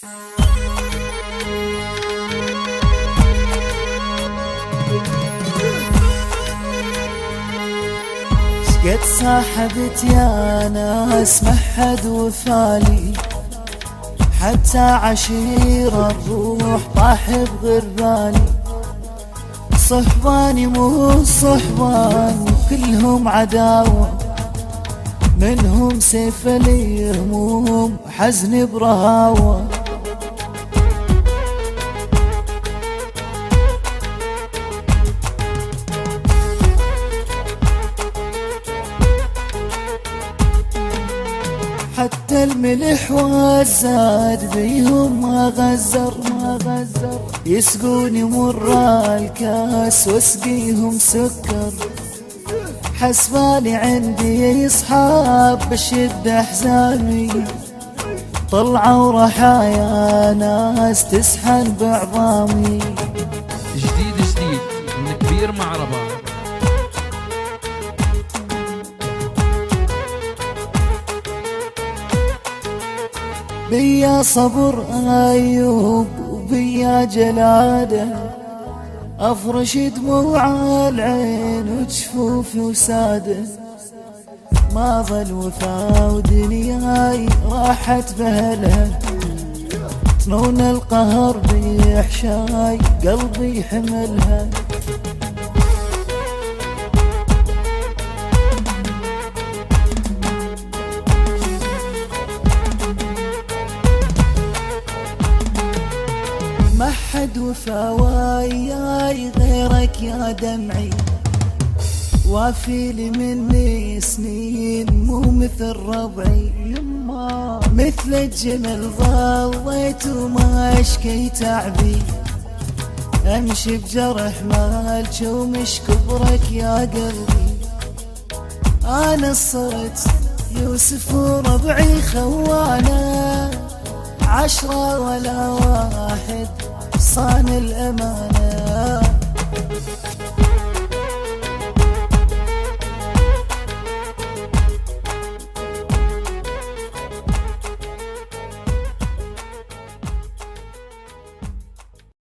قد صاحبت يا ناس محد وفالي، حتى عشيرة الروح طاح بغربالي. صحباني مو صحبان كلهم عداوة، منهم سيف الهموم حزن برهاوة. حتى الملح والزاد بيهم ما غزر، يسقوني مر الكاس واسقيهم سكر. حسبالي عندي اصحاب بشد احزاني، طلعوا رحايا ناس تسحن بعظامي. جديد من كبير معربة. بيا صبر أيوب وبيا جلادة، أفرش دموع العين وجفوفي وسادة. ما ظل وفا ودنياي راحت بهلها، طنون القهر بيحشاي قلبي حملها. ما حد وفا وياي غيرك يا دمعي، وافيلي مني سنين مو مثل ربعي. يما مثل الجمل ظليت وما اشكي تعبي، امشي بجرح مالك ومش كبرك يا قلبي. انا صرت يوسف وربعي خوانا، 10 ولا واحد صان الأمانة.